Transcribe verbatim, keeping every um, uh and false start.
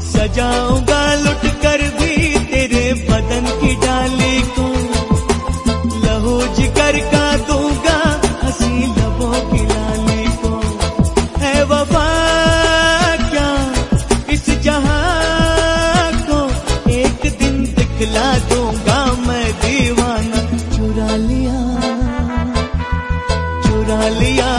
सजाऊंगा लुट कर भी तेरे बदन की डाली को, लहू जिगर का दूंगा हंसी लबों की लाली को। है वफा क्या इस जहां को, एक दिन दिखला दूंगा मैं दीवाना। चुरा लिया चुरा लिया